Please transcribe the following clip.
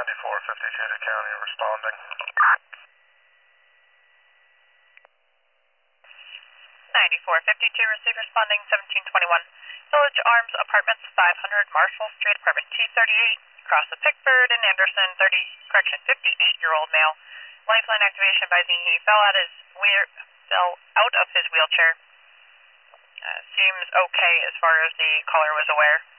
9452 to county responding. 9452, receive responding 1721. Village Arms Apartments, 500 Marshall Street, apartment 238, across the Pickford and Anderson, 58-year-old male. Lifeline activation advising he fell out of his wheelchair. Seems okay as far as the caller was aware.